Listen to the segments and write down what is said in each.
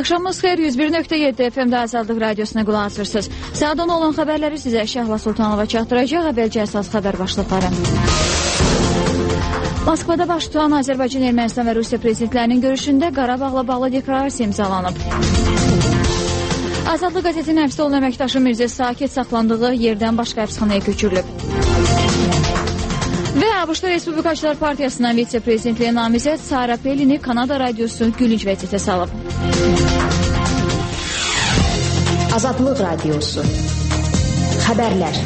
Axşamınız xeyir, 101.7 FM-də Azadlıq Radiosuna qulaq asırsınız. Saat 10 olan xəbərləri sizə Şəhla Sultanova çatdıracaq. Əvvəlcə əsas xəbər başlıqları. Moskvada baş tutan Azərbaycan, Ermənistan və Rusiya prezidentlərinin görüşündə Qarabağla bağlı deklarasiya imzalanıb. Azadlıq qəzetinin həbsdə olan əməkdaşı Mirzə Sakit saxlandığı yerdən başqa həbsxanaya köçürülüb. Və ABŞ Respublikaçılar Partiyasından vitse-prezidentliyə namizəd Sarah Palin-i Kanada radiosu gülünc vəziyyətə salıb. Azadlıq Radiosu Xəbərlər.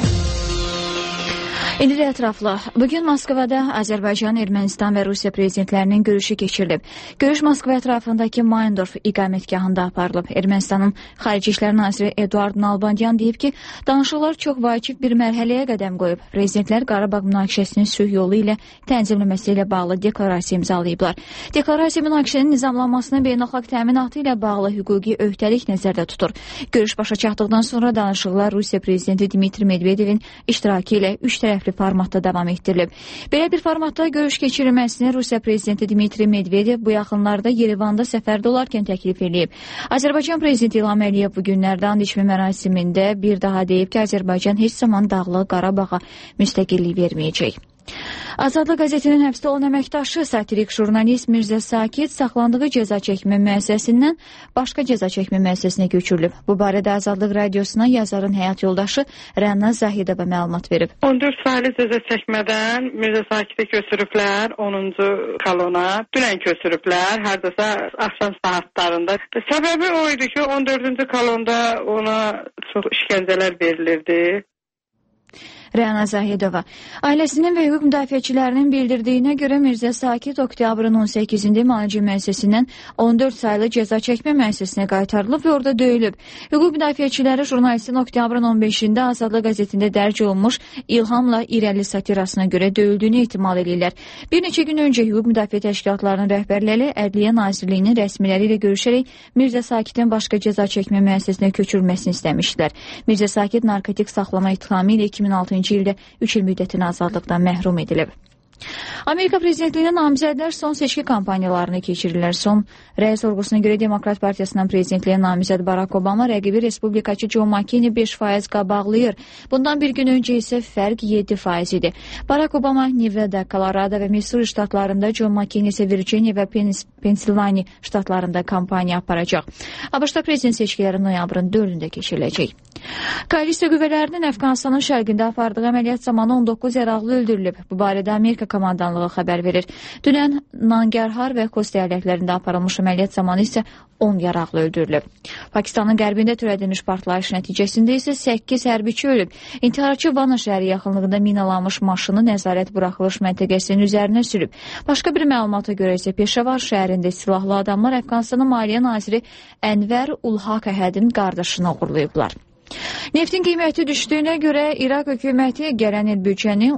İndi də ətraflı. Bugün Moskvada Azərbaycan, Ermənistan və Rusiya prezidentlərinin görüşü keçirilib. Görüş Moskva ətrafındakı Mayndorf iqamətgahında aparılıb. Ermənistanın Xarici İşlər Naziri Eduard Nalbandyan deyib ki, danışıqlar çox vacib bir mərhələyə qədəm qoyub. Prezidentlər Qarabağ münaqişəsinin sülh yolu ilə tənzimləməsi ilə bağlı deklarasiya imzalayıblar. Deklarasiya münaqişənin nizamlanmasının beynəlxalq təminatı ilə bağlı hüquqi öhdəlik nəzərdə tutur. Görüş başa çatdıqdan sonra danışıqlar Rusiya prezidenti Dmitri Medvedevin iştirakı ilə 3 tərəfli formatda davam etdirilib. Belə bir formatda görüş keçirilməsini Rusiya prezidenti Dmitri Medvedev bu yaxınlarda Yerevanda səfərdə olarkən təklif edib. Azərbaycan prezidenti İlham Əliyev bu günlərdə and içmə mərasimində bir daha deyib ki, Azərbaycan heç zaman Dağlıq Qarabağa müstəqillik verməyəcək. Azadlıq qəzetinin həbsdə olan əməkdaşı satirik jurnalist Mirzə Sakit saxlandığı cəza çəkmə müəssisəsindən başqa cəza çəkmə müəssisəsinə köçürülüb. Bu barədə Azadlıq radiosuna yazarın həyat yoldaşı Rəna Zahidova məlumat verib. 14 saylı cəza çəkmədən Mirzə Sakitə köçürüblər 10-cu kolona. Dünən köçürüblər, hardasa axşam saatlarında. Səbəbi o idi ki, 14-cü kolonda ona çox işgəncələr verilirdi. Rəna Zahidova. Ailəsinin və hüquq müdafiəçilərinin bildirdiyinə görə Mirzə Sakit oktyabrın 18-də müalicə müəssisəsindən 14 saylı cəza çəkmə müəssisəsinə qaytarılıb və orada döyülüb. Hüquq müdafiəçiləri jurnalistin oktyabrın 15-də Azadlıq qəzetində dərc olunmuş İlhamla İrəli satirasına görə döyüldüyünü ehtimal edirlər. Bir neçə gün öncə hüquq müdafiə təşkilatlarının rəhbərləri Ədliyyə Nazirliyinin rəsmiləri ilə görüşərək Mirzə Sakitin başqa cəza çəkmə müəssisəsinə köçürülməsini istəmişdilər. Mirzə Sakit narkotik saxlama ittihamı ilə 2006-cı ildə 3 il müddətinə azadlıqdan məhrum edilib. Amerika prezidentliyinə namizədlər son seçki kampaniyalarını keçirirlər. Son rəy sorğusuna görə Demokrat Partiyasından prezidentliyə namizəd Barack Obama rəqibi Respublikaçı John McCain-i 5% qabaqlayır. Bundan bir gün öncə isə fərq 7% idi. Barack Obama Nevada, Colorado və Missouri ştatlarında, John McCain isə Virginia və Pensilvaniya ştatlarında kampaniya aparacaq. ABŞ-da prezident seçkiləri noyabrın 4-də keçiriləcək. Koalisiya qüvvələrinin Əfqanistanın şərqində apardığı əməliyyat zamanı 19 yaralı öldürülüb. Bu barədə Amerika komandanlığı xəbər verir. Dünən Nangarhar və Khost əyalətlərində aparılmış əməliyyat zamanı isə 10 yaralı öldürülüb. Pakistanın qərbində törədilmiş partlayış nəticəsində isə 8 hərbiçi ölüb. İntiharçı Vana şəhəri yaxınlığında minalanmış maşını nəzarət buraxılış məntəqəsinin üzərinə sürüb. Başqa bir məlumata görə isə Peşavar şəhərində silahlı adamlar Əfqanistanın Maliyyə naziri Ənvər Ul-Haq Əhədin qardaşını uğurlayıblar. Neftin qiyməti düşdüyünə görə İraq hökuməti gələn il büdcəni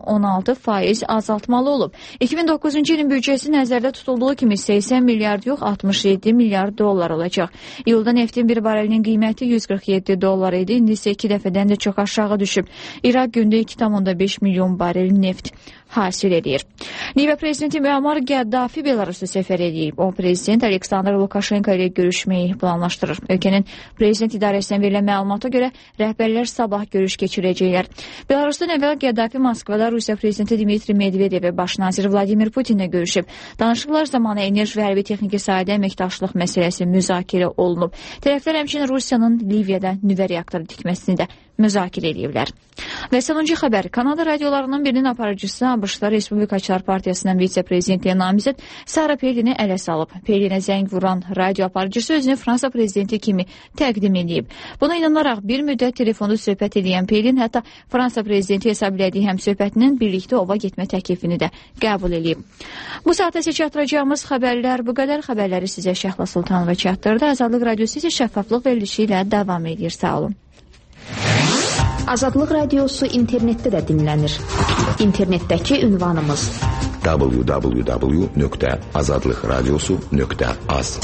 16% azaltmalı olub. 2009-cu ilin büdcəsi nəzərdə tutulduğu kimi 80 milyard yox, 67 milyard dollar olacaq. İyulda neftin bir barelinin qiyməti 147 dollar idi, indi isə 2 dəfədən də çox aşağı düşüb. İraq gündə 2,5 milyon barel neft hasil edir. Liviya prezidenti Müammar Qəddafi Belarusa səfər edib. O, prezident Aleksandr Lukaşenko ilə görüşməyi planlaşdırır. Ölkənin prezident idarəsindən verilən məlumata görə rəhbərlər sabah görüş keçirəcəklər. Belarusdan əvvəl Qəddafi Moskvada Rusiya prezidenti Dmitri Medvedev və baş nazir Vladimir Putinlə görüşüb. Danışıqlar zamanı enerji və hərbi texniki sahədə əməkdaşlıq məsələsi müzakirə olunub. Tərəflər həmçinin Rusiyanın Liviyada nüvə reaktoru tikməsini də müzakirə ediblər. Və sonuncu xəbər. Kanada radiolarının birinin aparıcısı ABŞ-da Respublikaçılar Partiyasından vitse-prezidentliyə namizəd Sarah Palin-i ələ salıb. Palin-ə zəng vuran radio aparıcısı özünü Fransa prezidenti kimi təqdim edib. Buna inanaraq bir müddət telefonda söhbət edən Palin hətta Fransa prezidenti hesab elədiyi həmsöhbətinin birlikdə ova getmə təklifini də qəbul edib. Bu saata sizə çatdıracağımız xəbərlər bu qədər. Xəbərləri sizə Şəhla Sultanova çatdırdı. Azadlıq Radiosu isə şəffaflıq verilişi ilə davam edir. Sağ olun. Azadlıq Radiosu internetdə də dinlənir. İnternetdəki ünvanımız www.azadlıqradiosu.az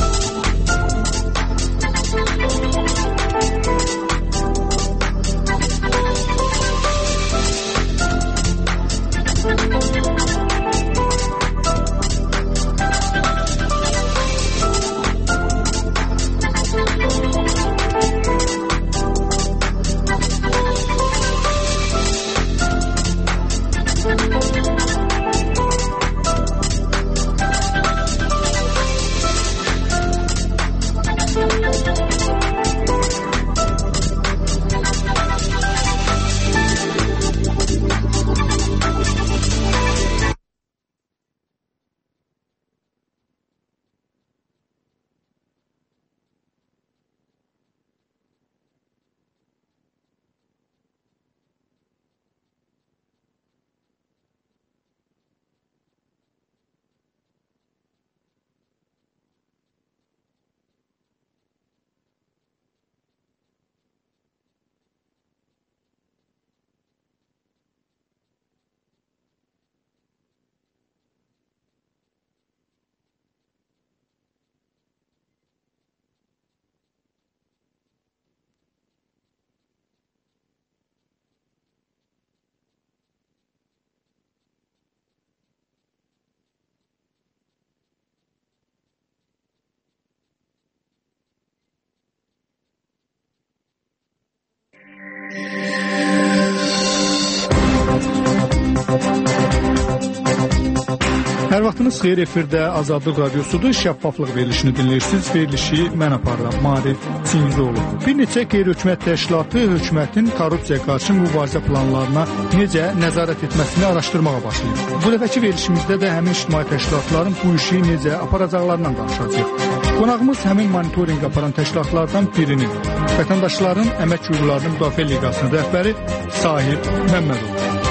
Vaxtınız xeyir, efirdə Azadlıq Radiosudur. Şəffaflıq verilişini dinləyirsiniz. Verilişi mən aparıram, Marif Çingizoğlu. Bir neçə qeyri-hökumət təşkilatı hökumətin korrupsiyaya qarşı mübarizə planlarına necə nəzarət etməsini araşdırmağa başlayıb. Bu dəfəki verilişimizdə də həmin ictimai təşkilatların bu işi necə aparacaqlarından danışacağıq. Qonağımız həmin monitorinq aparan təşkilatlardan birinin, Vətəndaşların Əmək Hüquqlarının Müdafiə Liqasının rəhbəri Sahib Məmmədov.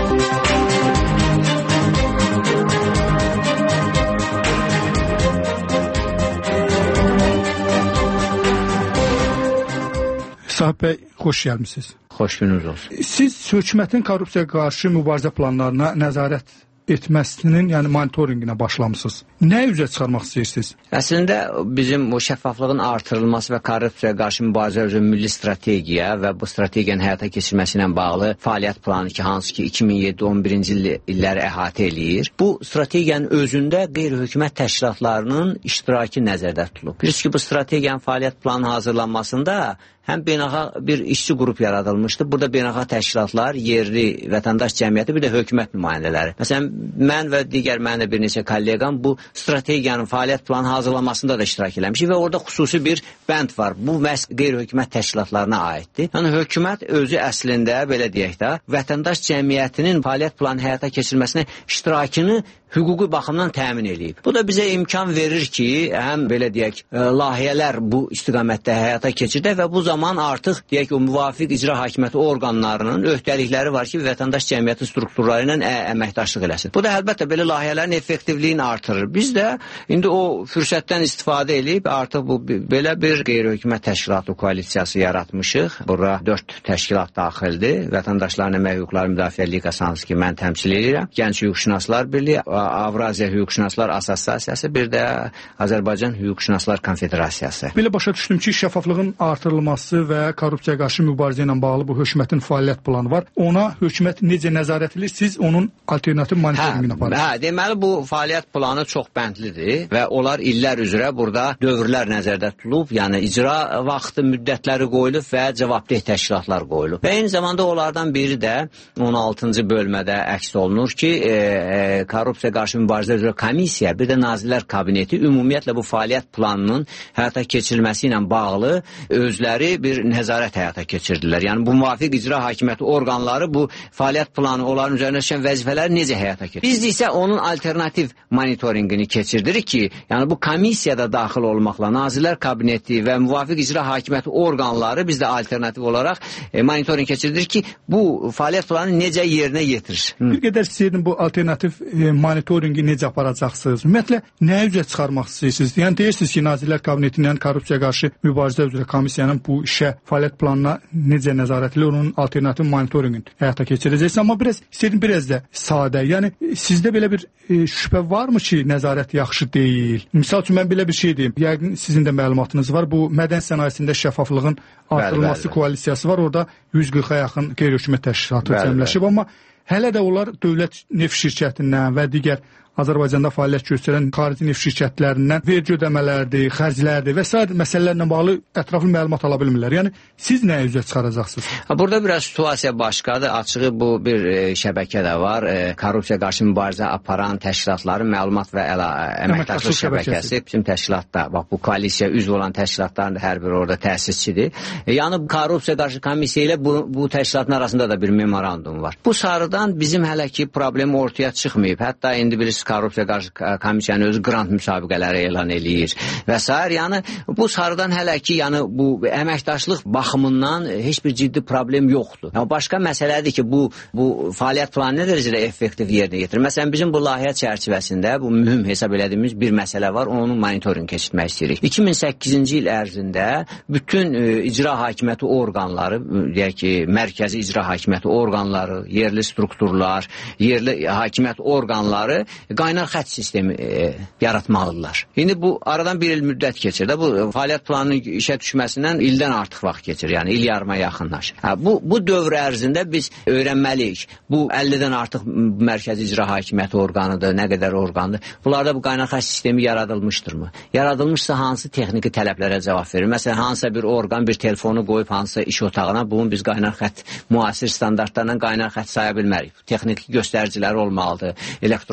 Sahib bəy, xoş gəlmisiniz. Xoş gününüz olsun. Siz hökumətin korrupsiyaya qarşı mübarizə planlarına nəzarət etməsinin, yəni monitorinqinə başlamısınız. Nə üzə çıxarmaq istəyirsiniz? Əslində bizim o şəffaflığın artırılması və korrupsiyaya qarşı mübarizə üzrə milli strategiya və bu strategiyanın həyata keçirilməsi ilə bağlı fəaliyyət planı ki, hansı ki 2007-11-ci illəri əhatə eləyir. Bu strategiyanın özündə qeyri-hökumət təşkilatlarının iştirakı nəzərdə tutulub. Bilirsiniz ki, bu strategiyanın fəaliyyət planı hazırlanmasında həm beynəlxalq bir işçi qrup yaradılmışdı. Burada beynəlxalq təşkilatlar, yerli vətəndaş cəmiyyəti, bir də hökumət nümayəndələri. Məsələn, mən və digər mənim də bir neçə kolleqam bu strategiyanın fəaliyyət planı hazırlanmasında da iştirak eləmişik və orada xüsusi bir bənd var. Bu məhz qeyri-hökumət təşkilatlarına aiddir. Yəni, hökumət özü əslində, belə deyək də, vətəndaş cəmiyyətinin fəaliyyət planı həyata keçirilməsinə iştirakını hüquqi baxımdan təmin edib. Bu da bizə imkan verir ki, həm belə deyək, layihələr bu istiqamətdə həyata keçirdək və bu zaman artıq deyək o müvafiq icra hakimiyyəti orqanlarının öhdəlikləri var ki, vətəndaş cəmiyyəti strukturları ilə əməkdaşlıq eləsin. Bu da əlbəttə belə layihələrin effektivliyini artırır. Biz də indi o fürsətdən istifadə edib artıq bu belə bir qeyri-hökumət təşkilatı koalisiyası yaratmışıq. Bura 4 təşkilat daxildir. Vətəndaşların Əmək Hüquqları Müdafiə Liqası, hansı ki mən təmsil edirəm. Gənc Hüquqşünaslar Birliyi, Avraziya Hüquqşünaslar Assosiasiyası, bir də Azərbaycan Hüquqşünaslar Konfederasiyası. Belə başa düşdüm ki, şəffaflığın artırılması və korrupsiyaya qarşı mübarizə ilə bağlı bu hökumətin fəaliyyət planı var. Ona hökumət necə nəzarət edir? Siz onun alternativ monitorinqini aparırsınız. Deməli bu fəaliyyət planı çox bəndlidir və onlar illər üzrə burada dövrlər nəzərdə tutulub, yəni icra vaxtı müddətləri qoyulub və cavabdeh təşkilatlar qoyulub. Və eyni zamanda onlardan biri də 16-cı bölmədə əks olunur ki, korrupsiya qarşı mübarizə üzrə komissiya, bir də Nazirlər Kabineti ümumiyyətlə bu fəaliyyət planının həyata keçirilməsi ilə bağlı özləri bir nəzarət həyata keçirdilər. Yəni bu müvafiq icra hakimiyyəti orqanları bu fəaliyyət planı, onların üzərində düşən vəzifələri necə həyata keçirir? Biz isə onun alternativ monitorinqini keçirdirik ki, yəni bu komissiyada daxil olmaqla Nazirlər Kabineti və müvafiq icra hakimiyyəti orqanları biz də alternativ olaraq monitorinq keçirdirik ki, bu fəaliyyət planı necə yerinə yetirir? Bir qədər istəyirdim bu alternativ monitorinqi necə aparacaqsınız? Ümumiyyətlə, nəyə üzə çıxarmaq istəyirsiniz? Yəni, deyirsiniz ki, Nazirlər Kabinetindən korrupsiya qarşı mübarizə üzrə komissiyanın bu işə, fəaliyyət planına necə nəzarət edilir, onun alternativ monitorinqini həyata keçirəcəksiniz. Amma biraz da sadə. Yəni, sizdə belə bir şübhə varmı ki, nəzarət yaxşı deyil? Misal üçün, mən belə bir şey deyim. Yəqin sizin də məlumatınız var. Bu mədən sənayesində şəffaflığın artırılması koalisiyası var. Orada 140-a yaxın qeyri-hökumət təşkilatı cəmləşib. Amma hələ də onlar dövlət neft şirkətindən və digər Azərbaycanda fəaliyyət göstərən xarici neft şirkətlərindən vergi ödəmələrdir, xərclərdir və s. məsələlərlə bağlı ətraflı məlumat ala bilmirlər. Yəni, siz nəyə üzə çıxaracaqsınız? Burada biraz situasiya başqadır. Açığı bu bir şəbəkə də var. Korrupsiya qarşı mübarizə aparan təşkilatların məlumat və əməkdaşlıq şəbəkəsi. Bizim təşkilatda, bax, bu koalisiya üzv olan təşkilatların da hər biri orada təsisçidir. Yəni, korrupsiya qarşı komissiya ilə bu təşkilatın arasında da bir memorandum var. Bu sarıdan bizim hələ ki problem ortaya çıxmayıb. Hətta indi bilirsiniz, korrupsiya qarşı komissiyanın özü qrant müsabiqələri elan eləyir və s. Yəni, bu sarıdan hələ ki, yəni, bu əməkdaşlıq baxımından heç bir ciddi problem yoxdur. Yəni, başqa məsələdir ki, bu fəaliyyət planı nə dərəcədə effektiv yerinə getirir. Məsələn, bizim bu layihə çərçivəsində bu mühüm hesab elədiyimiz bir məsələ var, onun monitorinq keçirmək istəyirik. 2008-ci il ərzində bütün icra hakimiyyəti orqanları, deyək ki, mərkəzi icra hakimiyyəti orqanları, yerli strukturlar, yerli hakimiyyət orqanları qaynar xətt sistemi yaratmalıdırlar. İndi bu aradan bir il müddət keçir də, bu fəaliyyət planının işə düşməsindən ildən artıq vaxt keçir, yəni il yarıma yaxınlaşır. Bu dövr ərzində biz öyrənməliyik. Bu 50-dən artıq mərkəzi icra hakimiyyəti orqanıdır, nə qədər orqandır. Bunlarda bu qaynar xətt sistemi yaradılmışdırmı? Yaradılmışsa hansı texniki tələblərə cavab verir? Məsələn, hansısa bir orqan bir telefonu qoyub hansısa iş otağına, bunun biz qaynar xətt müasir standartlarla qaynar xətt saya bilmərik. Texniki göstəriciləri olmalıdır, elektron qəbul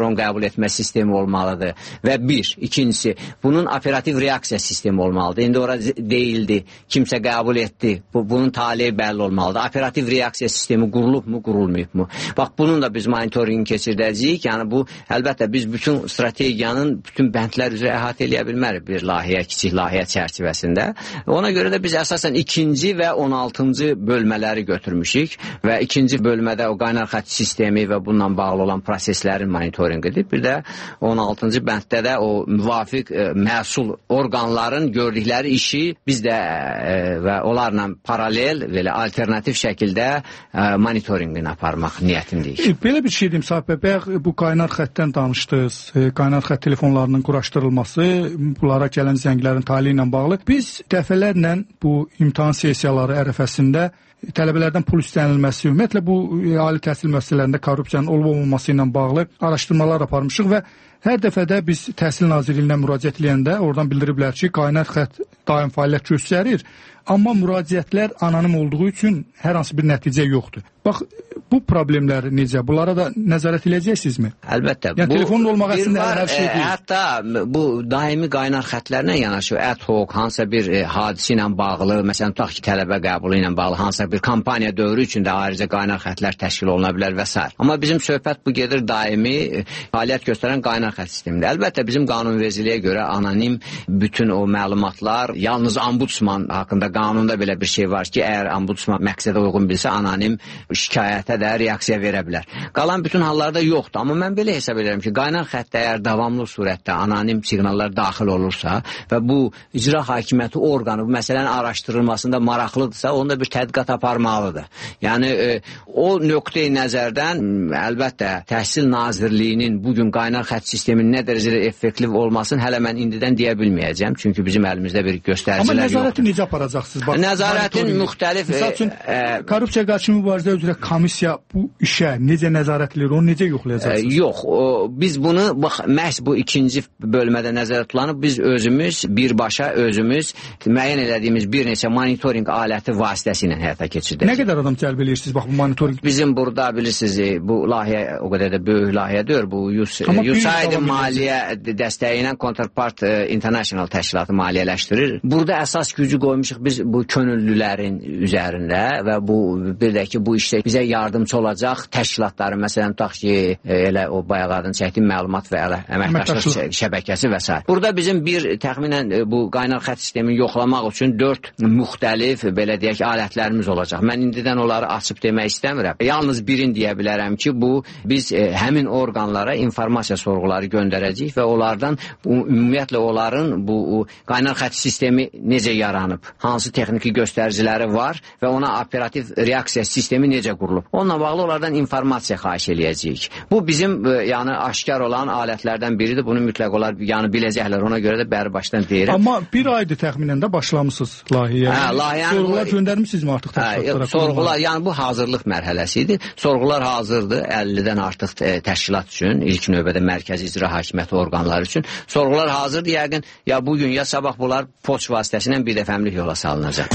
etmə sistemi olmalıdır. Və ikincisi, bunun operativ reaksiya sistemi olmalıdır. İndi ora deyildi, kimsə qəbul etdi, bunun taleyi bəlli olmalıdır. Operativ reaksiya sistemi qurulubmu, qurulmayıbmı? Bax, bunun da biz monitoringi keçirdəcəyik. Yəni bu, əlbəttə, biz bütün strategiyanın bütün bəndlər üzrə əhatə eləyə bilmərik bir layihə, kiçik layihə çərçivəsində. Ona görə də biz əsasən 2-ci və 16-cı bölmələri götürmüşük və 2-ci bölmədə o qaynar xətt sistemi və bununla bağlı olan proseslərin monitorinqidir. Bir də 16-cı bənddə də o müvafiq məsul orqanların gördükləri işi biz də və onlarla paralel, belə alternativ şəkildə monitorinqini aparmaq niyyətindəyik. Belə bir şey deyim, Sahib bəy, bayaq bu qaynar xəttdən danışdınız, qaynar xətt telefonlarının quraşdırılması, bunlara gələn zənglərin tali ilə bağlı. Biz dəfələrlə bu imtahan sessiyaları ərəfəsində tələbələrdən pul istənilməsi, ümumiyyətlə bu ali təhsil müəssisələrində korrupsiyanın olub-olmaması ilə bağlı araşdırmalar aparmışıq və hər dəfədə biz Təhsil Nazirliyinə müraciət edəndə oradan bildiriblər ki, qaynar xətt daim fəaliyyət göstərir, amma müraciətlər anonim olduğu üçün hər hansı bir nəticə yoxdur. Bax, bu problemləri necə? Bunlara da nəzarət edəcəksinizmi? Əlbəttə. Yəni, telefonun olmaq əslində hər şey deyil. Hətta bu daimi qaynar xətlərlə yanaşı, ad hoc, hansısa bir hadisə ilə bağlı, məsələn, tutaq ki, tələbə qəbulu ilə bağlı, hansısa bir kampaniya dövrü üçün də ayrıca qaynar xətlər təşkil oluna bilər və s. Amma bizim söhbət bu gedir daimi fəaliyyət göstərən qaynar xətt sistemində. Əlbəttə, bizim qanunvericiliyə görə anonim bütün o məlumatlar, yalnız ombudsman haqqında qanunda belə bir şey var ki, əgər ombudsman məqsədə uyğun bilsə, anonim şikayətə də reaksiya verə bilər. Qalan bütün hallarda yoxdur. Amma mən belə hesab edirəm ki, qaynar xəttdə əgər davamlı surətdə anonim siqnallar daxil olursa və bu icra hakimiyyəti orqanı bu məsələnin araşdırılmasında maraqlıdırsa, onda bir tədqiqat aparmalıdır. Yəni, o nöqteyi nəzərdən əlbəttə Təhsil Nazirliyinin bugün qaynar xətt sisteminin nə dərəcədə effektiv olmasını hələ mən indidən deyə bilməyəcəm. Çünki bizim əlimizdə bir göstəricilər yoxdur. Amma nəzarəti necə aparacaqsınız? Nəzarətin müxtəlif... Misal üçün, korrupsiya qarşı mübarizə üzrə komissiya bu işə necə nəzarət edir, onu necə yoxlayacaqsınız? Yox, biz bunu, bax, məhz bu 2-ci bölmədə nəzərə tutulanıb, biz özümüz, birbaşa özümüz müəyyən elədiyimiz bir neçə monitoring aləti vasitəsilə həyata keçirdək. Nə qədər adam cəlb edirsiniz, bax, bu monitoring? Bizim burada, bilirsiniz, bu layihə o qədər də böyük layihə deyil, bu USAID maliyyə dəstəyi ilə Counterpart International təşkilatı maliyyələşdirir. Burada əsas gücü qoymuşuq biz bu könüllülərin üzərində və bu bir də ki, bu işdə bizə yardımcı olacaq təşkilatların, məsələn, tutaq ki, elə o bayaq adını çəkdiyim məlumat və əməkdaşlıq şəbəkəsi və s. Burada bizim təxminən bu qaynar xətt sistemini yoxlamaq üçün 4 müxtəlif, belə deyək, alətlərimiz olacaq. Mən indidən onları açıb demək istəmirəm. Yalnız birini deyə bilərəm ki, biz həmin orqanlara informasiya sorğuları göndərəcəyik və onlardan ümumiyyətlə onların bu qaynar xətt sistemi necə yaranıb, hansı texniki göstəriciləri var və ona operativ reaksiya sistemi necə qurulub. Onunla bağlı onlardan informasiya xahiş eləyəcəyik. Bu bizim yəni aşkar olan alətlərdən biridir. Bunu mütləq olar yəni biləcəklər. Ona görə də bəri başdan deyirəm. Amma bir aydır təxminən də başlamısınız layihəyə. Sorğular göndərmisinizmi artıq təşkilatlara? Sorğular, yəni bu hazırlıq mərhələsi idi. Sorğular hazırdır 50-dən artıq təşkilat üçün, ilk növbədə mərkəzi icra hakimiyyəti orqanları üçün. Sorğular hazırdır. Yəqin ya bugün ya sabah bunlar poçt vasitəsilə bir dəfəmlik yola salınacaq.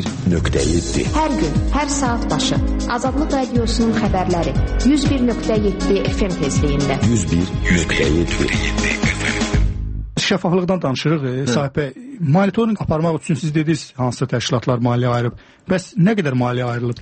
101.7 Hər gün, hər saat başı Azadlıq Radiosunun xəbərləri 101.7 FM tezliyində. 101.7 Şəffaflıqdan danışırıq. Sahib bəy, monitoring aparmaq üçün siz dediniz hansısa təşkilatlar maliyyə ayırıb. Bəs nə qədər maliyyə ayrılıb?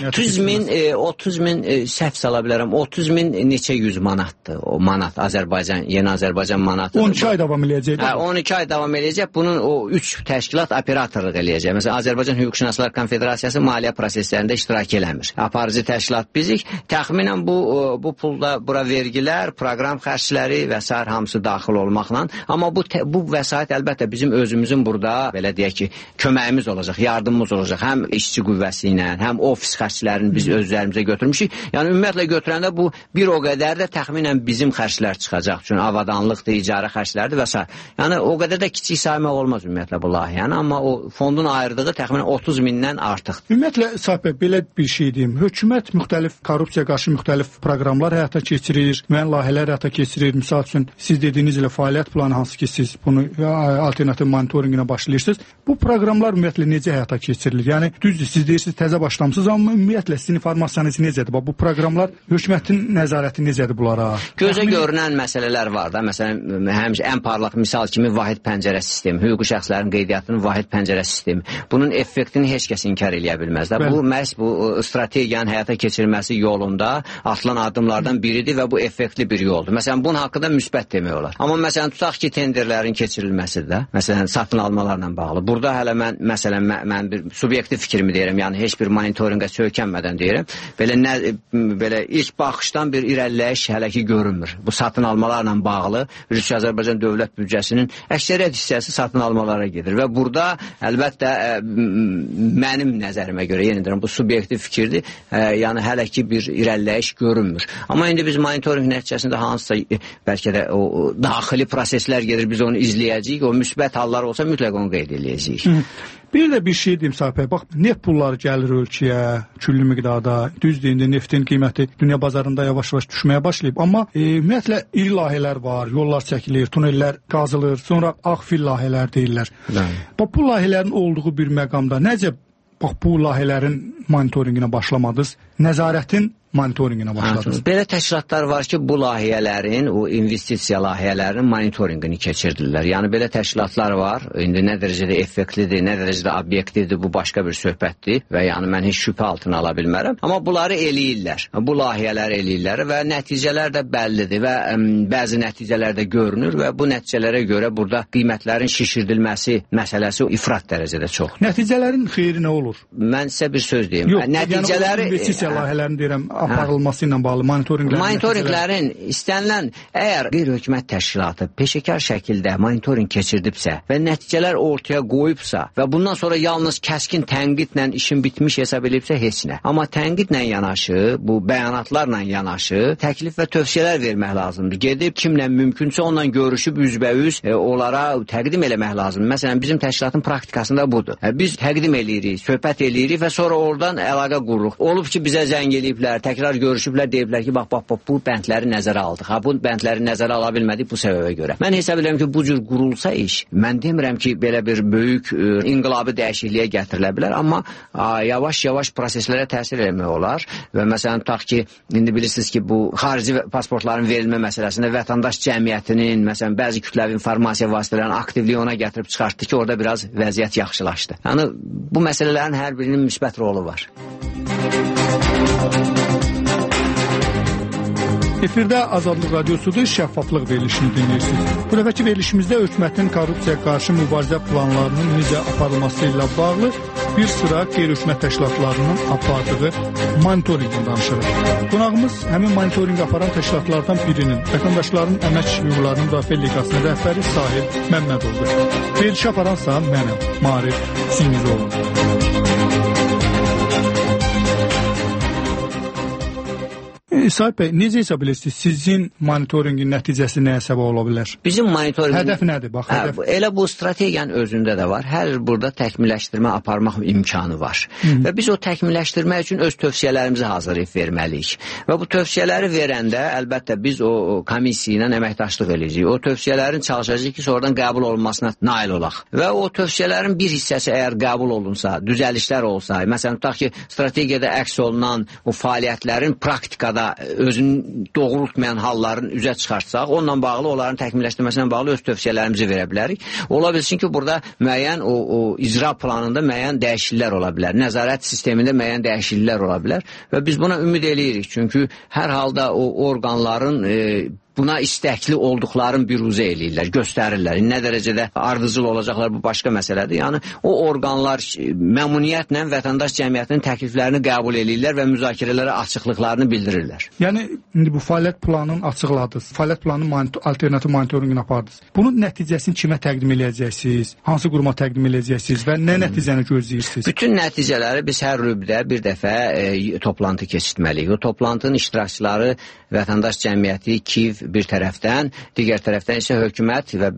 30 min səhv sala bilərəm. 30 min neçə 100 manatdır. O manat Azərbaycan, yeni Azərbaycan manatı. 12 ay davam eləyəcək. 12 ay davam eləyəcək. Bunun o 3 təşkilat operatorluq eləyəcək. Məsələn, Azərbaycan Hüquqşünaslar Konfederasiyası maliyyə proseslərində iştirak eləmir. Aparıcı təşkilat bizik. Təxminən bu pulda bura vergilər, proqram xərcləri və s. hamısı daxil olmaqla. Amma bu vəsait əlbəttə bizim özümüzün burada, belə deyək ki, köməyimiz olacaq, yardımımız olacaq. Həm işçi qüvvəsi ilə, həm ofis xərclərini biz özlərimizə götürmüşük. Yəni, ümumiyyətlə götürəndə bu bir o qədər də təxminən bizim xərclər çıxacaq. Çünki avadanlıqdır, icarə xərclərdir və s. Yəni, o qədər də kiçik saymaq olmaz ümumiyyətlə bu layihəni, amma o fondun ayırdığı təxminən 30 mindən artıqdır. Ümumiyyətlə, Sahib bəy, belə bir şey deyim. Hökumət müxtəlif korrupsiya qarşı müxtəlif proqramlar həyata keçirir, müəyyən layihələr həyata keçirir. Misal üçün, siz dediyiniz ilə fəaliyyət planı hansı ki, siz bunu alternativ monitorinqinə başlayırsınız. Bu proqramlar ümumiyyətlə necə həyata keçirilir? Yəni düzdür, siz deyirsiniz təzə başlamısınız, amma ümumiyyətlə sizin informasiyanız necədir? Bu proqramlar hökumətin nəzarəti necədir bunlara? Gözə görünən məsələlər var da. Məsələn, həmişə ən parlaq misal kimi vahid pəncərə sistemi, hüquqi şəxslərin qeydiyyatının vahid pəncərə sistemi. Bunun effektini heç kəs inkar eləyə bilməz də. Bu məhz bu strategiyanın həyata keçirilməsi yolunda atılan addımlardan biridir və bu effektli bir yoldur. Məsələn, bunun haqqında müsbət demək olar. Amma məsələn, tutaq ki, tenderlərin keçirilməsi də, məsələn, satın almalarla bağlı. Burada hələ mən bir subyektiv fikrimi deyirəm, yəni heç bir monitorinqə söykənmədən deyirəm. Belə ilk baxışdan bir irəliləyiş hələ ki görünmür. Bu satın almalarla bağlı Azərbaycan dövlət büdcəsinin əksəriyyət hissəsi satın almalara gedir və burada əlbəttə mənim nəzərimə görə, yenə deyirəm, bu subyektiv fikirdir, yəni hələ ki bir irəliləyiş görünmür. Amma indi biz monitoring nəticəsində hansısa bəlkə də o daxili proseslər gedir, biz onu izləyəcəyik, o müsbət hallar olsa mütləq onu qeyd edəcəyik. Bir də bir şey deyim Sahib bəy, bax, neft pulları gəlir ölkəyə, küllü miqdarda, düzdür, indi neftin qiyməti dünya bazarında yavaş-yavaş düşməyə başlayıb, amma ümumiyyətlə iri layihələr var, yollar çəkilir, tunellər qazılır, sonra ağfil layihələr deyirlər. Bax, bu layihələrin olduğu bir məqamda necə bu layihələrin monitorinqinə başlamadınız, nəzarətin monitorinqinə başladınız? Belə təşkilatlar var ki, bu layihələrin, o investisiya layihələrinin monitorinqini keçirdirlər. Yəni, belə təşkilatlar var. İndi nə dərəcədə effektlidir, nə dərəcədə obyektivdir, bu başqa bir söhbətdir və yəni mən heç şübhə altına ala bilmərəm. Amma bunları eləyirlər. Bu layihələri eləyirlər və nəticələr də bəllidir və bəzi nəticələr də görünür və bu nəticələrə görə burada qiymətlərin şişirdilməsi məsələsi ifrat dərəcədə çoxdur. Nəticələrin xeyri nə olur? Mən sizə bir söz deyim. Yox, yəni investisiya layihələrini deyirəm, aparılması ilə bağlı monitorinqlərin istənilən, əgər qeyri-hökumət təşkilatı peşəkar şəkildə monitorinq keçirdibsə və nəticələr ortaya qoyubsa və bundan sonra yalnız kəskin tənqidlə işin bitmiş hesab edibsə heç nə. Amma tənqidlə yanaşı, bu bəyanatlarla yanaşı təklif və tövsiyələr vermək lazımdır. Gedib kimlə mümkünsə onunla görüşüb üzbəüz onlara təqdim eləmək lazımdır. Məsələn, bizim təşkilatın praktikasında budur. Biz təqdim eləyirik, söhbət eləyirik və sonra oradan əlaqə qururuq. Olub ki, bizə zəng eləyiblər, təkrar görüşüblər, deyiblər ki, bax, bu bəndləri nəzərə aldıq. Bu bəndləri nəzərə ala bilmədik bu səbəbə görə. Mən hesab edirəm ki, bu cür qurulsa iş, mən demirəm ki, belə bir böyük inqilabi dəyişikliyə gətirilə bilər, amma yavaş-yavaş proseslərə təsir eləmək olar və məsələn, tutaq ki, indi bilirsiniz ki, bu xarici pasportların verilmə məsələsində vətəndaş cəmiyyətinin, məsələn, bəzi kütləvi informasiya vasitələrinin aktivliyi ona gətirib çıxartdı ki, orada biraz vəziyyət yaxşılaşdı. Yəni, bu məsələlərin hər birinin müsbət rolu var. Efirdə Azadlıq Radiosudur, şəffaflıq verilişini dinləyirsiniz. Bu dəfəki verilişimizdə hökumətin korrupsiyaya qarşı mübarizə planlarının necə aparılması ilə bağlı bir sıra qeyri-hökumət təşkilatlarının apardığı monitorinqdən danışırıq. Qonağımız həmin monitorinq aparan təşkilatlardan birinin, vətəndaşların əmək hüquqlarının müdafiə liqasının rəhbəri Sahib Məmmədovdur. Verilişi aparansa mənəm, Marif Singizoğlu. Sahib bəy, necə hesab edirsiniz? Sizin monitorinqin nəticəsi nəyə səbəb ola bilər? Bizim monitorinqin... Hədəf nədir? Bax, hədəf... Elə bu strategiyanın özündə də var. Hər burada təkmilləşdirmə aparmaq imkanı var. Və biz o təkmilləşdirmək üçün öz tövsiyələrimizi hazırlayıb verməliyik. Və bu tövsiyələri verəndə, əlbəttə, biz o komissiya ilə əməkdaşlıq edəcəyik. O tövsiyələrin çalışacaq ki, sonradan qəbul olunmasına nail olaq. Və o tövsiyələrin bir hissəsi əgər qəbul olunsa, düzəlişlər olsa, məsələn, tutaq ki, strategiyada əks olunan o fəaliyyətlərin praktikada özünü doğrultmayan halların üzə çıxartsaq, onunla bağlı, onların təkmilləşdirməsinə bağlı öz tövsiyələrimizi verə bilərik. Ola bilsin ki, burada müəyyən o icra planında müəyyən dəyişikliklər ola bilər, nəzarət sistemində müəyyən dəyişikliklər ola bilər və biz buna ümid eləyirik. Çünki hər halda o orqanların buna istəkli olduqlarını biruzə eləyirlər, göstərirlər. Nə dərəcədə ardıcıl olacaqlar, bu başqa məsələdir. Yəni, o orqanlar məmnuniyyətlə vətəndaş cəmiyyətinin təkliflərini qəbul eləyirlər və müzakirələrə açıqlıqlarını bildirirlər. Yəni, indi bu fəaliyyət planını açıqladınız, fəaliyyət planının alternativ monitorinqini apardınız. Bunun nəticəsini kimə təqdim eləyəcəksiniz, hansı quruma təqdim eləyəcəksiniz və nə nəticəni gözləyirsiniz? Bütün nəticələri biz hər rübdə bir dəfə toplantı keçirtməliyik. O toplantının iştirakçıları vətəndaş cəmiyyəti, KİV, bir tərəfdən, digər tərəfdən isə hökumət və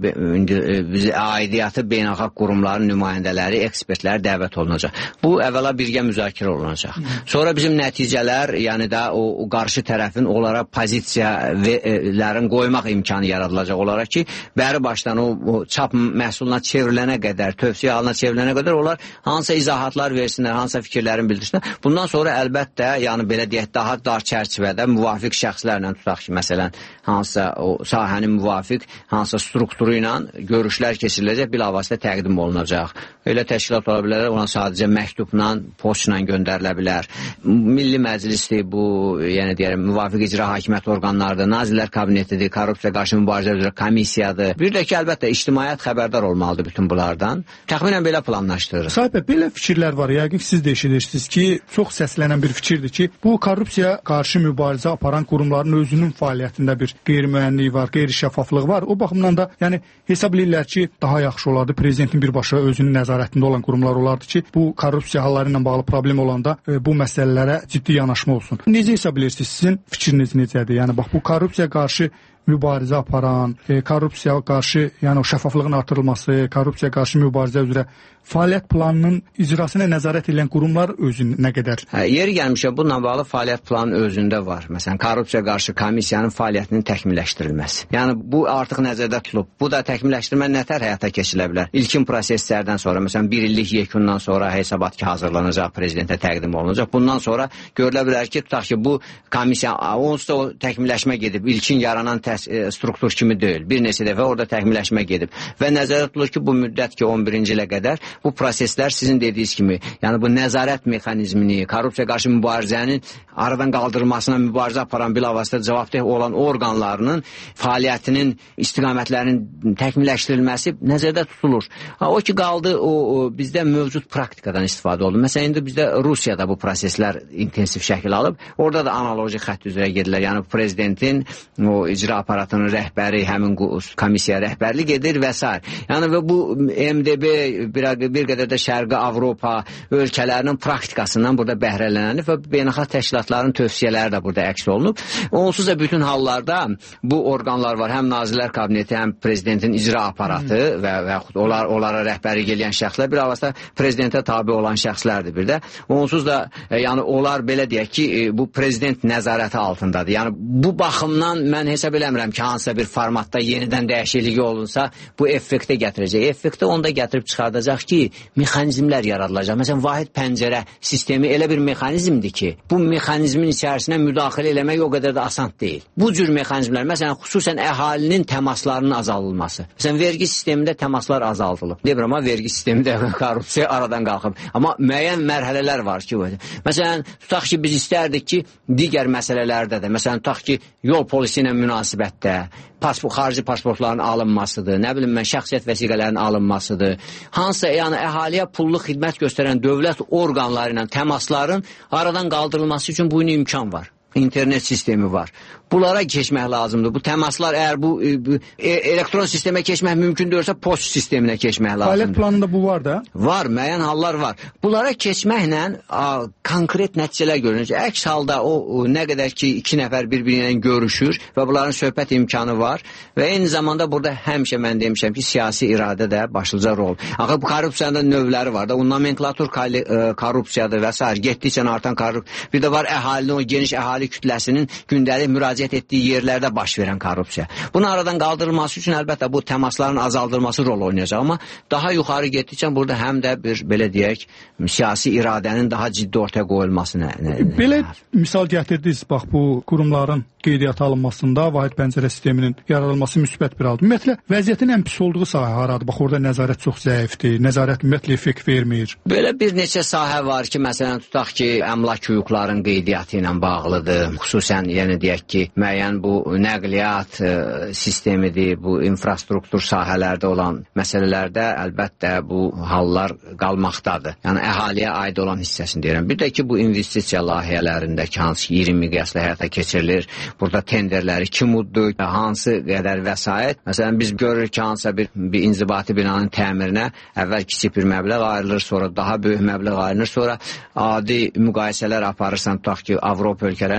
aidiyyatı beynəlxalq qurumların nümayəndələri, ekspertlər dəvət olunacaq. Bu əvvəla birgə müzakirə olunacaq. Sonra bizim nəticələr, yəni də o qarşı tərəfin onlara pozisiyələrin qoymaq imkanı yaradılacaq olaraq ki, bəri başdan o çap məhsuluna çevrilənə qədər, tövsiyə halına çevrilənə qədər onlar hansısa izahatlar versinlər, hansısa fikirlərin bildirsinlər. Bundan sonra əlbəttə, yəni belə deyək, daha dar çərçivədə müvafiq şəxslərlə tutaq ki, məsələn, hansısa o sahənin müvafiq, hansısa strukturu ilə görüşlər keçiriləcək, bilavasitə təqdim olunacaq. Elə təşkilat ola bilər, ona sadəcə məktubla, postla göndərilə bilər. Milli Məclisdir bu, yəni deyərəm, müvafiq icra hakimiyyət orqanlarıdır, Nazirlər Kabinetidir, korrupsiya qarşı mübarizə üzrə komissiyadır. Bir də ki, əlbəttə, ictimaiyyət xəbərdar olmalıdır bütün bunlardan. Təxminən belə planlaşdırırıq. Sahib bəy, belə fikirlər var. Yəqin ki, siz də eşidirsiniz ki, çox səslənən bir fikirdir ki, bu korrupsiya qarşı mübarizə aparan qurumların özünün fəaliyyətində bir qeyri-müəyyənlik var, qeyri-şəffaflıq var. O baxımdan da, yəni hesab edirlər ki, daha yaxşı olardı prezidentin birbaşa özünün nəzarətində olan qurumlar olardı ki, bu korrupsiya halları ilə bağlı problem olanda bu məsələlərə ciddi yanaşma olsun. Necə hesab edirsiniz? Sizin fikriniz necədir? Yəni bax, bu korrupsiya qarşı mübarizə aparan, korrupsiya qarşı, yəni o şəffaflığın artırılması, korrupsiya qarşı mübarizə üzrə fəaliyyət planının icrasına nəzarət edən qurumlar özü nə qədər? Yeri gəlmişə, bununla bağlı fəaliyyət planının özündə var. Məsələn, korrupsiya qarşı komissiyanın fəaliyyətinin təkmilləşdirilməsi. Yəni, bu artıq nəzərdə tutulub. Bu da təkmilləşdirmə nətər həyata keçilə bilər? İlkin proseslərdən sonra, məsələn, bir illik yekundan sonra hesabat ki, hazırlanacaq, prezidentə təqdim olunacaq. Bundan sonra görülə bilər ki, tutaq ki, bu komissiya, onsuz da o təkmilləşmə gedib, ilkin yaranan struktur kimi deyil. Bir neçə dəfə orada təkmilləşmə gedib. Və nəzərdə tutulur ki, bu müddət ki, 11-ci ilə qədər bu proseslər sizin dediyiniz kimi, yəni bu nəzarət mexanizmini, korrupsiya qarşı mübarizənin aradan qaldırılmasına mübarizə aparan bilavasitə cavabdeh olan orqanlarının fəaliyyətinin istiqamətlərinin təkmilləşdirilməsi nəzərdə tutulur. O ki, qaldı, bizdə mövcud praktikadan istifadə oldu. Məsələn, indi bizdə Rusiyada bu proseslər intensiv şəkil alıb. Orada da analoji xətt üzrə gedirlər. Yəni prezidentin o icra aparatının rəhbəri, həmin komissiya rəhbərlik edir və s. Yəni və bu MDB bir qədər də Şərqi Avropa ölkələrinin praktikasından burada bəhrələnib və beynəlxalq təşkilatların tövsiyələri də burada əks olunub. Onsuz da bütün hallarda bu orqanlar var. Həm Nazirlər Kabineti, həm prezidentin icra aparatı və yaxud onlara rəhbərlik edən şəxslər, bir avazda prezidentə tabi olan şəxslərdir bir də. Onsuz da yəni onlar belə deyək ki, bu prezident nəzarəti altındadır. Yəni bu baxımdan mən hesab eləmirəm ki, hansısa bir formatda yenidən dəyişiklik olunsa, bu effektə gətirəcək. Effektə onda gətirib çıxardacaq ki, mexanizmlər yaradılacaq. Məsələn, vahid pəncərə sistemi elə bir mexanizmdir ki, bu mexanizmin içərisinə müdaxilə eləmək o qədər də asan deyil. Bu cür mexanizmlər, məsələn, xüsusən əhalinin təmaslarının azaldılması. Məsələn, vergi sistemində təmaslar azaldılıb. Deyirəm, amma vergi sistemində korrupsiya aradan qalxıb. Amma müəyyən mərhələlər var ki, məsələn, tutaq ki, biz istərdik ki, digər məsələlərdə də, məsələn, tutaq ki, yol polisi ilə münasibətdə, xarici pasportların alınmasıdır, nə bilim mən, şəxsiyyət vəsiqələrinin alınmasıdır. Hansısa, yəni əhaliyə pullu xidmət göstərən dövlət orqanları ilə təmasların aradan qaldırılması üçün bu imkan var. İnternet sistemi var. Bunlara keçmək lazımdır. Bu təmaslar, əgər bu elektron sistemə keçmək mümkün deyilsə, post sisteminə keçmək lazımdır. Fəaliyyət planında bu var da? Var, müəyyən hallar var. Bunlara keçməklə konkret nəticələr görünür. Əks halda o nə qədər ki, iki nəfər bir-biri ilə görüşür və bunların söhbət imkanı var və eyni zamanda burada həmişə mən demişəm ki, siyasi iradə də başlıca rol. Axı bu korrupsiyanın növləri var da, o nomenklatur korrupsiyadır və s. Getdikcə artan korrupsiya. Bir də var əhalinin, o geniş əhali kütləsinin gündəlik müraciət etdiyi yerlərdə baş verən korrupsiya. Bunun aradan qaldırılması üçün əlbəttə bu təmasların azaldılması rol oynayacaq. Amma daha yuxarı getdikcə burada həm də bir, belə deyək, siyasi iradənin daha ciddi ortaya qoyulması Belə misal gətirdiniz, bax bu qurumların qeydiyyata alınmasında vahid pəncərə sisteminin yaradılması müsbət bir haldır. Ümumiyyətlə, vəziyyətin ən pis olduğu sahə haradır? Bax, orada nəzarət çox zəifdir, nəzarət ümumiyyətlə effekt vermir. Belə bir neçə sahə var ki, məsələn, tutaq ki, əmlak hüquqların qeydiyyatı ilə bağlıdır. Xüsusən, yəni deyək ki, müəyyən bu nəqliyyat sistemidir, bu infrastruktur sahələrdə olan məsələlərdə əlbəttə bu hallar qalmaqdadır. Yəni, əhaliyə aid olan hissəsini deyirəm. Bir də ki, bu investisiya layihələrindəki hansı 20 miqyaslı həyata keçirilir, burada tenderləri kim uddu, hansı qədər vəsait. Məsələn, biz görürük ki, hansısa bir inzibati binanın təmirinə əvvəl kiçik bir məbləğ ayrılır, sonra daha böyük məbləğ ayrılır, sonra adi müqayisələr aparırsan, tutaq ki, Avropa ölkələrində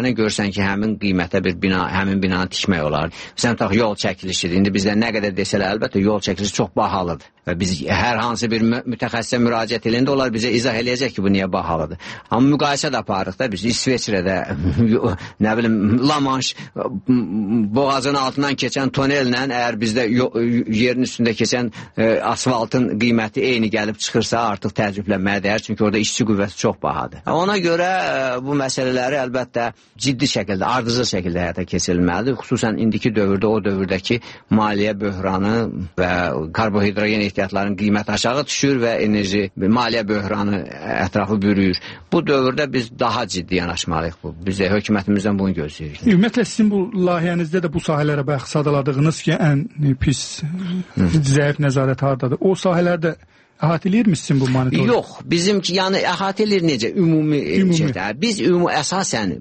üzərinə görsən ki, həmin qiymətə bir bina, həmin binanı tikmək olar. Sən tax yol çəkilişidir. İndi bizdə nə qədər desələr, əlbəttə yol çəkilişi çox bahalıdır. Və biz hər hansı bir mütəxəssisə müraciət edəndə onlar bizə izah eləyəcək ki, bu niyə bahalıdır. Amma müqayisə də aparırıq da biz İsveçrədə nə bilim La Manche boğazın altından keçən tonellə əgər bizdə yerin üstündə keçən asfaltın qiyməti eyni gəlib çıxırsa artıq təəccüblənməyə dəyər. Çünki orada işçi qüvvəsi çox bahadır. Ona görə bu məsələləri əlbəttə ciddi şəkildə, ardıcıl şəkildə həyata keçirilməlidir. Xüsusən indiki dövrdə, o dövrdəki maliyyə böhranı və karbohidrogen ehtiyatların qiyməti aşağı düşür və enerji, maliyyə böhranı ətrafı bürüyür. Bu dövrdə biz daha ciddi yanaşmalıyıq. Biz də hökumətimizdən bunu gözləyirik. Ümumiyyətlə sizin bu layihənizdə də bu sahələrə bayaq sadaladığınız ki, ən pis, zəif nəzarət hardadır? O sahələrdə əhatə eləyirmi sizin bu monitoring? Yox, bizimki yəni əhatə eləyir necə? Ümumi. Biz əsasən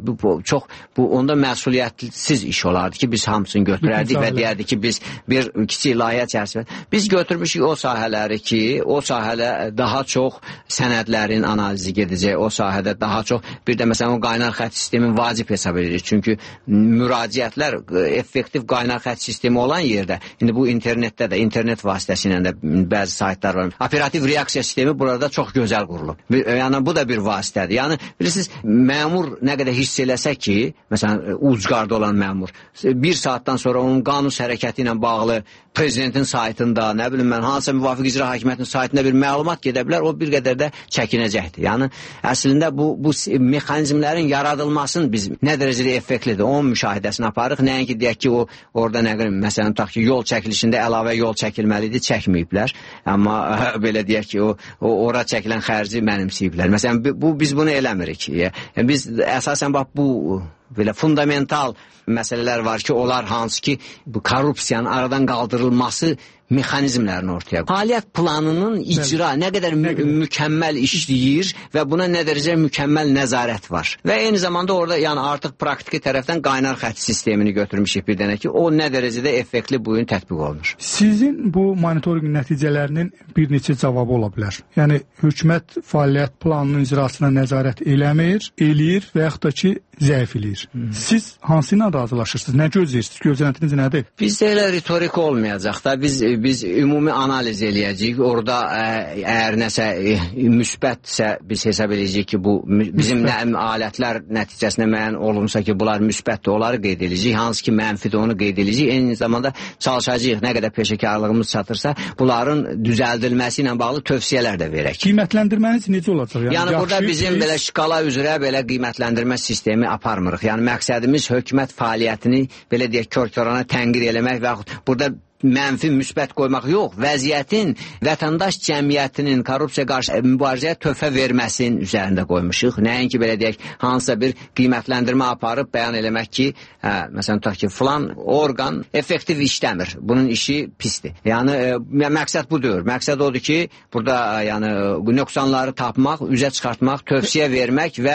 onda məsuliyyətsiz iş olardı ki, biz hamısını götürərdik və deyərdik ki, biz bir kiçik layihə çərçivəsində. Biz götürmüşük o sahələri ki, o sahədə daha çox sənədlərin analizi gedəcək, o sahədə daha çox, bir də məsələn o qaynar xətt sistemin vacib hesab edilir. Çünki müraciətlər effektiv qaynar xətt sistemi olan yerdə, indi bu internetdə də, internet vasitəsilə də bəzi saytlar var. Operativ reaksiya sistemi burada çox gözəl qurulub. Yəni bu da bir vasitədir. Yəni bilirsiniz, məmur nə qədər hiss eləsə ki, məsələn ucqarda olan məmur, bir saatdan sonra onun qanun hərəkəti ilə bağlı prezidentin saytında, nə bilim mən, hansısa müvafiq icra hakimiyyətinin saytında bir məlumat gedə bilər, o bir qədər də çəkinəcəkdir. Yəni əslində bu mexanizmlərin yaradılmasını biz nə dərəcədə effektlidir, onun müşahidəsini aparırıq. Nəinki deyək ki, o orada nə qədər, məsələn tutaq ki, yol çəkilişində əlavə yol çəkilməlidir, çəkməyiblər. Amma belə deyək ki, ora çəkilən xərci mənimsəyiblər. Məsələn, biz bunu eləmirik. Biz əsasən bax bu belə fundamental məsələlər var ki, onlar hansı ki, bu korrupsiyanın aradan qaldırılması mexanizmlərini ortaya qoyur. Fəaliyyət planının icra nə qədər mükəmməl işləyir və buna nə dərəcə mükəmməl nəzarət var. Və eyni zamanda orada yəni artıq praktiki tərəfdən qaynar xətt sistemini götürmüşük bir dənə ki, o nə dərəcədə effektli bu gün tətbiq olunur. Sizin bu monitoring nəticələrinin bir neçə cavabı ola bilər. Yəni hökumət fəaliyyət planının icrasına nəzarət eləmir, eləyir və yaxud da ki, zəif eləyir. Siz hansı ilə razılaşırsınız? Nə gözləyirsiniz? Gözləntiniz nədir? Bizdə elə ritorik olmayacaq da. Biz ümumi analiz eləyəcəyik. Orada əgər nəsə müsbətsə biz hesab eləyəcəyik ki, bu bizim alətlər nəticəsində müəyyən olunsa ki, bunlar müsbətdir, onları qeyd eləyəcəyik. Hansı ki, mənfidir, onu qeyd eləyəcəyik. Eyni zamanda çalışacağıq, nə qədər peşəkarlığımız çatırsa, bunların düzəldilməsi ilə bağlı tövsiyələr də verək. Qiymətləndirməniz necə olacaq? Yəni burada bizim belə şkala üzrə belə qiymətləndirmə sistemi aparmırıq. Yəni məqsədimiz hökumət fəaliyyətini belə deyək, kör-körana tənqid eləmək və yaxud burada mənfi, müsbət qoymaq yox, vəziyyətin vətəndaş cəmiyyətinin korrupsiya qarşı mübarizəyə töhfə verməsinin üzərində qoymuşuq. Nəinki belə deyək, hansısa bir qiymətləndirmə aparıb bəyan eləmək ki, məsələn tutaq ki, filan orqan effektiv işləmir, bunun işi pisdir. Yəni məqsəd budur. Məqsəd odur ki, burada yəni nöqsanları tapmaq, üzə çıxartmaq, tövsiyə vermək və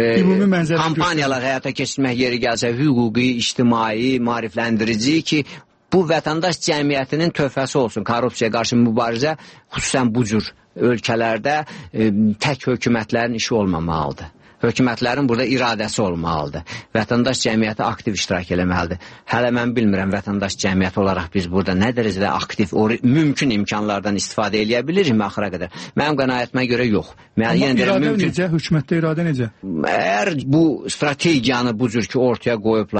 kampaniyalar həyata keçirmək yeri gəlsə hüquqi, ictimai, maarifləndirici ki, bu vətəndaş cəmiyyətinin töhfəsi olsun. Korrupsiya qarşı mübarizə xüsusən bu cür ölkələrdə tək hökumətlərin işi olmamalıdır. Hökumətlərin burada iradəsi olmalıdır. Vətəndaş cəmiyyəti aktiv iştirak eləməlidir. Hələ mən bilmirəm vətəndaş cəmiyyəti olaraq biz burada nə dərəcədə aktiv, mümkün imkanlardan istifadə eləyə bilirik axıra qədər. Mənim qənaətimə görə yox. Amma iradə necə? Hökumətdə iradə necə? Əgər bu strategiyanı bu cür ki ortaya qoyublar,